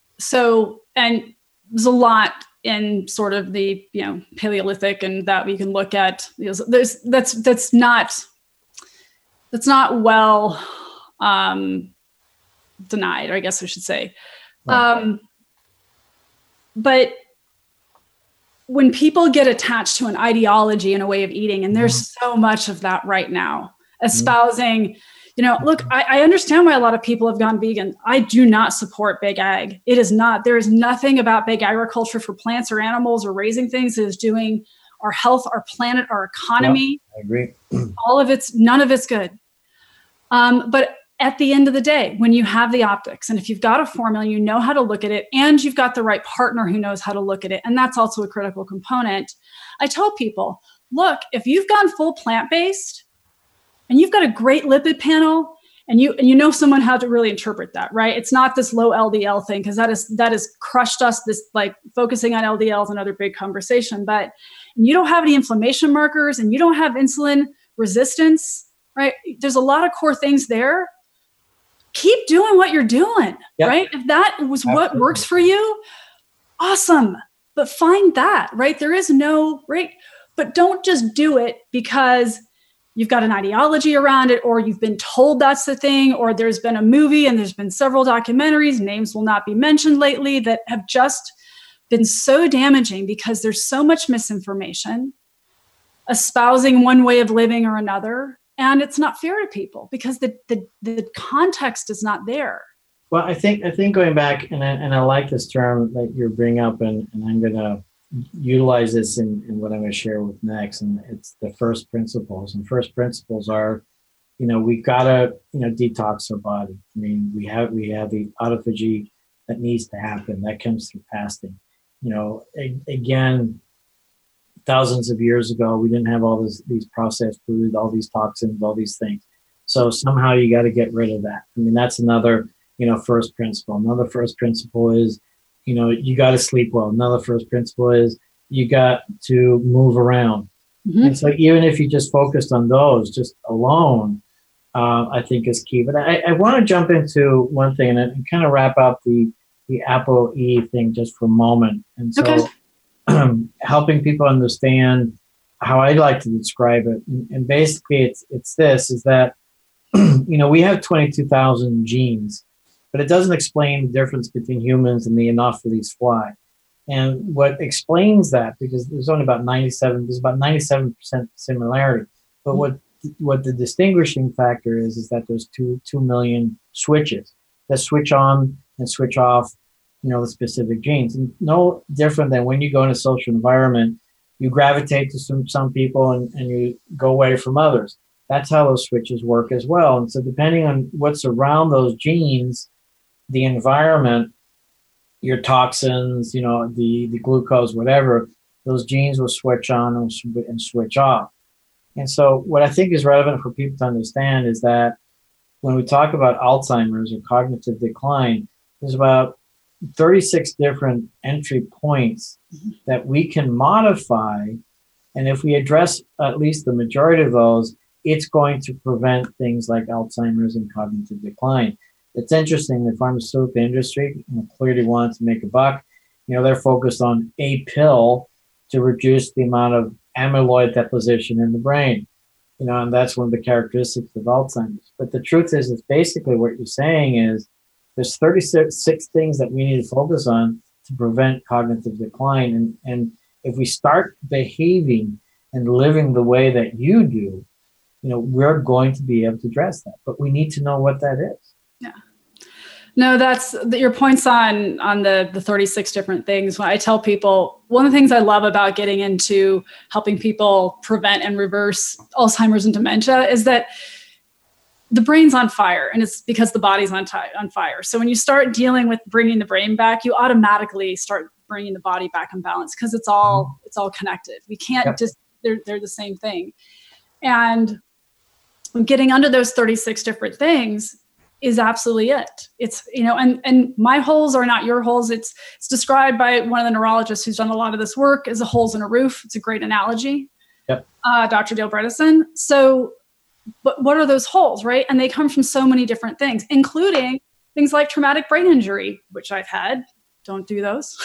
so, and there's a lot in sort of the, you know, Paleolithic and that we can look at. You know, there's, that's, that's not, that's not well um, denied, I guess I should say. Right. Um, but when people get attached to an ideology and a way of eating, and there's mm-hmm. so much of that right now, espousing, mm-hmm. you know, look, I, I understand why a lot of people have gone vegan. I do not support big ag. It is not, there is nothing about big agriculture for plants or animals or raising things that is doing our health, our planet, our economy. Yep, I agree. All of it's, none of it's good. Um, but at the end of the day, when you have the optics, and if you've got a formula, you know how to look at it, and you've got the right partner who knows how to look at it, and that's also a critical component. I tell people, look, if you've gone full plant-based and you've got a great lipid panel, and you and you know someone how to really interpret that, right? It's not this low L D L thing, because that is that has crushed us. This like focusing on L D L is another big conversation. But you don't have any inflammation markers, and you don't have insulin resistance. right? There's a lot of core things there. Keep doing what you're doing, yep. right? If that was Absolutely. What works for you, awesome. But find that, right? There is no, right? But don't just do it because you've got an ideology around it, or you've been told that's the thing, or there's been a movie and there's been several documentaries, names will not be mentioned lately, that have just been so damaging because there's so much misinformation, espousing one way of living or another. And it's not fair to people because the, the, the context is not there. Well, I think I think going back, and I, and I like this term that you're bringing up, and, and I'm going to utilize this in, in what I'm going to share with next, and it's the first principles. And first principles are, you know, we've got to, you know, detox our body. I mean, we have we have the autophagy that needs to happen. That comes through fasting. You know, a, again, thousands of years ago, we didn't have all this, these processed foods, all these toxins, all these things. So somehow you got to get rid of that. I mean, that's another, you know, first principle. Another first principle is, you know, you got to sleep well. Another first principle is you got to move around. Mm-hmm. And so even if you just focused on those just alone, uh, I think is key. But I, I want to jump into one thing and, and kind of wrap up the, the ApoE thing just for a moment. And so okay. helping people understand how I like to describe it. And, and basically it's it's this, is that, you know, we have twenty-two thousand genes, but it doesn't explain the difference between humans and the Anopheles fly. And what explains that, because there's only about ninety-seven, there's about ninety-seven percent similarity. But what what the distinguishing factor is, is that there's two two million switches that switch on and switch off, you know, the specific genes. And no different than when you go in a social environment, you gravitate to some, some people and, and you go away from others. That's how those switches work as well. And so depending on what's around those genes, the environment, your toxins, you know, the, the glucose, whatever, those genes will switch on and, sw- and switch off. And so what I think is relevant for people to understand is that when we talk about Alzheimer's or cognitive decline, there's about thirty-six different entry points that we can modify. And if we address at least the majority of those, it's going to prevent things like Alzheimer's and cognitive decline. It's interesting, the pharmaceutical industry, you know, clearly wants to make a buck. You know, they're focused on a pill to reduce the amount of amyloid deposition in the brain. You know, and that's one of the characteristics of Alzheimer's. But the truth is, it's basically what you're saying is there's thirty-six things that we need to focus on to prevent cognitive decline. And, and if we start behaving and living the way that you do, you know, we're going to be able to address that. But we need to know what that is. Yeah. No, that's your points on on the, the thirty-six different things. When I tell people, one of the things I love about getting into helping people prevent and reverse Alzheimer's and dementia is that the brain's on fire, and it's because the body's on, t- on fire. So when you start dealing with bringing the brain back, you automatically start bringing the body back in balance because it's all it's all connected. We can't yep. just they're they're the same thing. And getting under those thirty-six different things is absolutely it. It's, you know, and, and my holes are not your holes. It's, it's described by one of the neurologists who's done a lot of this work as a holes in a roof. It's a great analogy. Yep. Uh, Doctor Dale Bredesen. So, but what are those holes, right? And they come from so many different things, including things like traumatic brain injury, which I've had. Don't do those.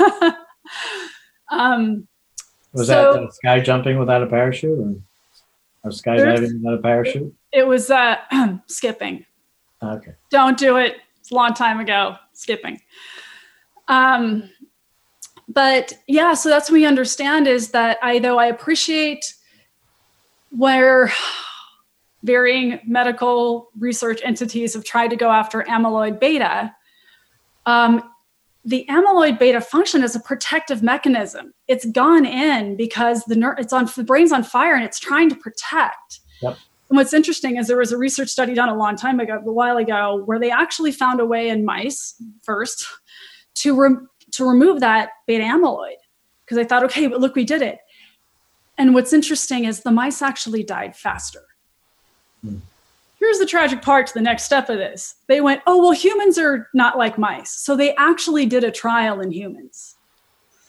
um, Was so, that uh, sky jumping without a parachute or, or skydiving without a parachute? It was uh, skipping. Okay. Don't do it. It's a long time ago. Skipping. Um, but yeah, so that's what we understand is that I, though I appreciate where varying medical research entities have tried to go after amyloid beta, um, the amyloid beta function is a protective mechanism. It's gone in because the ner- it's on the brain's on fire and it's trying to protect. Yep. And what's interesting is there was a research study done a long time ago, a while ago, where they actually found a way in mice first to re- to remove that beta amyloid because they thought, okay, but look, we did it. And what's interesting is the mice actually died faster. Hmm. Here's the tragic part to the next step of this. They went, oh, well, humans are not like mice. So they actually did a trial in humans.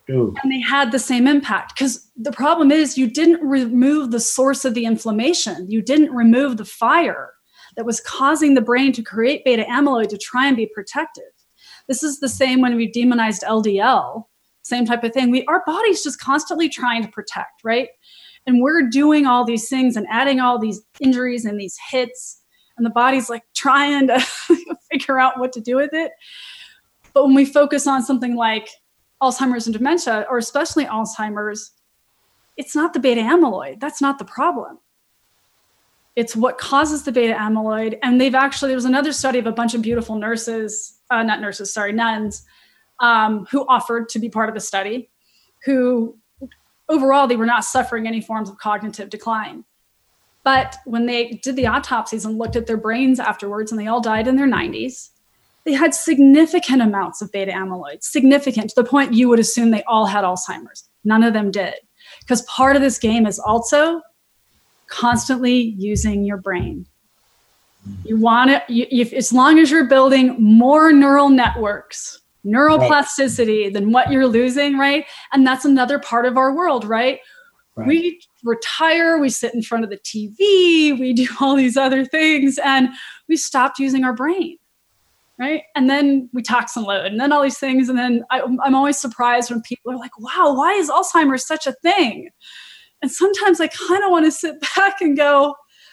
Ooh. And they had the same impact, because the problem is you didn't remove the source of the inflammation. You didn't remove the fire that was causing the brain to create beta amyloid to try and be protective. This is the same when we demonized L D L, same type of thing. We, our body's just constantly trying to protect, right? And we're doing all these things and adding all these injuries and these hits, and the body's like trying to figure out what to do with it. But when we focus on something like Alzheimer's and dementia, or especially Alzheimer's, it's not the beta amyloid. That's not the problem. It's what causes the beta amyloid. And they've actually, there was another study of a bunch of beautiful nurses, uh, not nurses, sorry, nuns, um, who offered to be part of the study, who overall, they were not suffering any forms of cognitive decline. But when they did the autopsies and looked at their brains afterwards, and they all died in their nineties, they had significant amounts of beta amyloid, significant, to the point you would assume they all had Alzheimer's. None of them did. Because part of this game is also constantly using your brain. You want it, you, if, as long as you're building more neural networks, neuroplasticity right. than what you're losing, right? And that's another part of our world, right? right? We retire, we sit in front of the T V, we do all these other things, and we stopped using our brain. Right. And then we toxin load, and then all these things. And then I, I'm always surprised when people are like, wow, why is Alzheimer's such a thing? And sometimes I kind of want to sit back and go,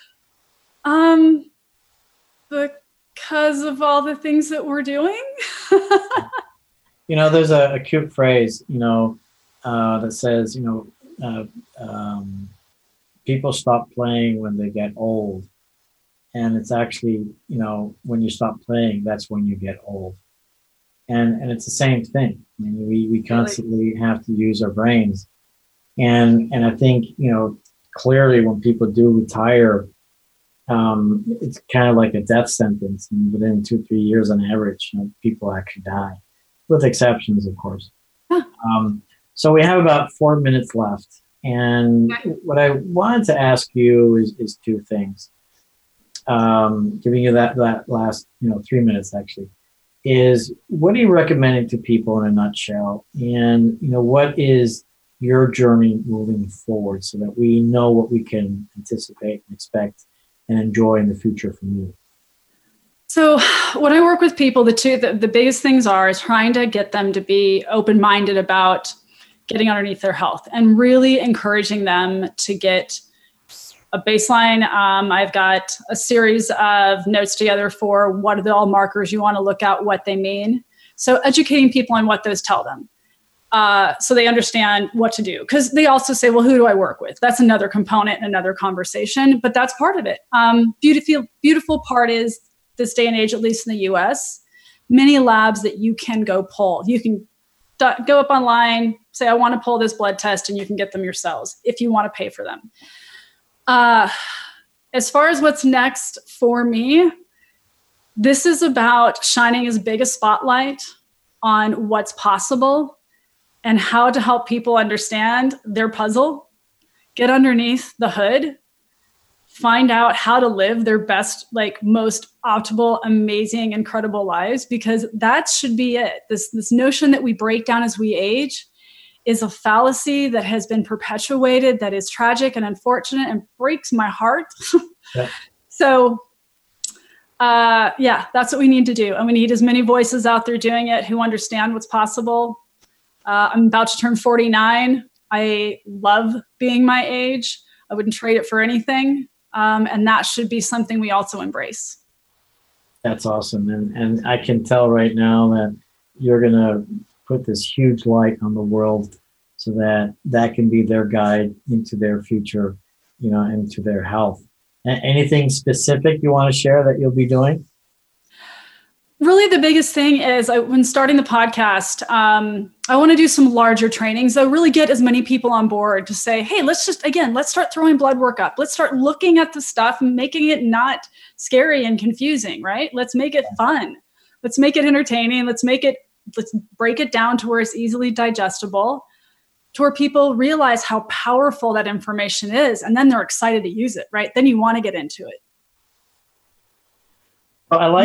um, because of all the things that we're doing. You know, there's a, a cute phrase, you know, uh, that says, you know, uh, um, people stop playing when they get old. And it's actually, you know, when you stop playing, that's when you get old. And and it's the same thing. I mean, we, we constantly have to use our brains. And and I think, you know, clearly when people do retire, um, it's kind of like a death sentence. And within two, three years on average, you know, people actually die, with exceptions, of course. Huh. Um, so we have about four minutes left. And what I wanted to ask you is, is two things. Um, giving you that, that last, you know, three minutes actually, is what are you recommending to people in a nutshell? And, you know, what is your journey moving forward so that we know what we can anticipate and expect and enjoy in the future from you? So when I work with people, the two, the, the biggest things are is trying to get them to be open-minded about getting underneath their health and really encouraging them to get a baseline. Um, I've got a series of notes together for what are the all markers you want to look at, what they mean. So educating people on what those tell them. Uh, so they understand what to do. Because they also say, well, who do I work with? That's another component in another conversation, but that's part of it. Um, beautiful, beautiful part is this day and age, at least in the U S, many labs that you can go pull. You can d- go up online, say, I want to pull this blood test, and you can get them yourselves if you want to pay for them. Uh, as far as what's next for me, this is about shining as big a spotlight on what's possible and how to help people understand their puzzle, get underneath the hood, find out how to live their best, like most optimal, amazing, incredible lives, because that should be it. This, this notion that we break down as we age is a fallacy that has been perpetuated, that is tragic and unfortunate and breaks my heart. Yeah. So, uh, yeah, that's what we need to do. And we need as many voices out there doing it who understand what's possible. Uh, I'm about to turn forty-nine. I love being my age. I wouldn't trade it for anything. Um, and that should be something we also embrace. That's awesome. And, and I can tell right now that you're going to put this huge light on the world so that that can be their guide into their future, you know, into their health. A- anything specific you want to share that you'll be doing? Really, the biggest thing is I, when starting the podcast, um, I want to do some larger trainings. So really get as many people on board to say, hey, let's just, again, let's start throwing blood work up. Let's start looking at the stuff and making it not scary and confusing, right? Let's make it fun. Let's make it entertaining. Let's make it, let's break it down to where it's easily digestible, to where people realize how powerful that information is. And then they're excited to use it, right? Then you want to get into it. Well, I like, I,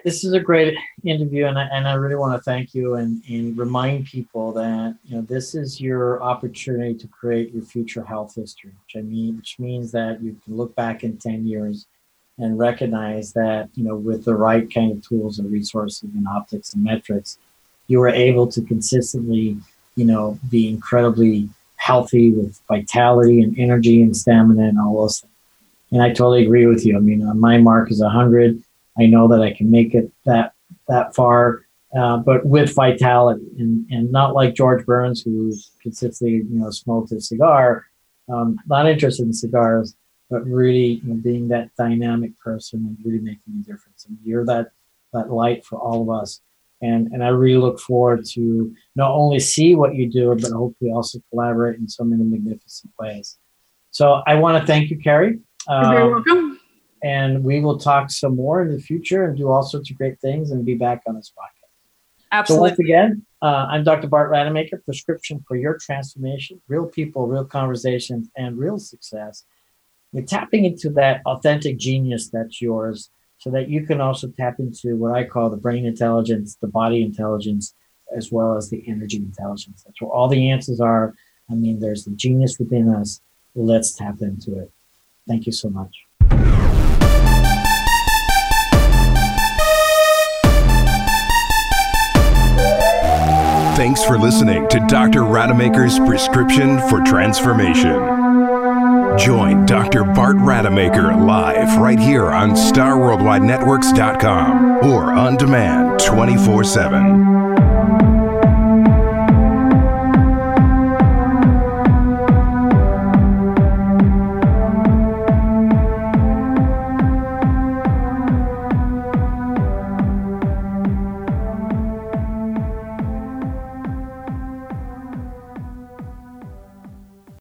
this is a great interview, and I, and I really want to thank you and, and remind people that, you know, this is your opportunity to create your future health history, which I mean, which means that you can look back in ten years and recognize that, you know, with the right kind of tools and resources and optics and metrics, you were able to consistently, you know, be incredibly healthy with vitality and energy and stamina and all those things. And I totally agree with you. I mean, uh, my mark is one hundred. I know that I can make it that that far, uh, but with vitality, and, and not like George Burns, who's consistently, you know, smoked a cigar, um, not interested in cigars, but really, you know, being that dynamic person and really making a difference. And you're that that light for all of us. And and I really look forward to not only see what you do, but hopefully also collaborate in so many magnificent ways. So I want to thank you, Carrie. You're very welcome. And we will talk some more in the future and do all sorts of great things and be back on this podcast. Absolutely. So once again, uh, I'm Doctor Bart Rademacher, Prescription for Your Transformation, Real People, Real Conversations, and Real Success. You're tapping into that authentic genius that's yours so that you can also tap into what I call the brain intelligence, the body intelligence, as well as the energy intelligence. That's where all the answers are. I mean, there's the genius within us. Let's tap into it. Thank you so much. Thanks for listening to Doctor Rademacher's Prescription for Transformation. Join Doctor Bart Rademacher live right here on Star Worldwide Networks dot com or on demand twenty-four seven.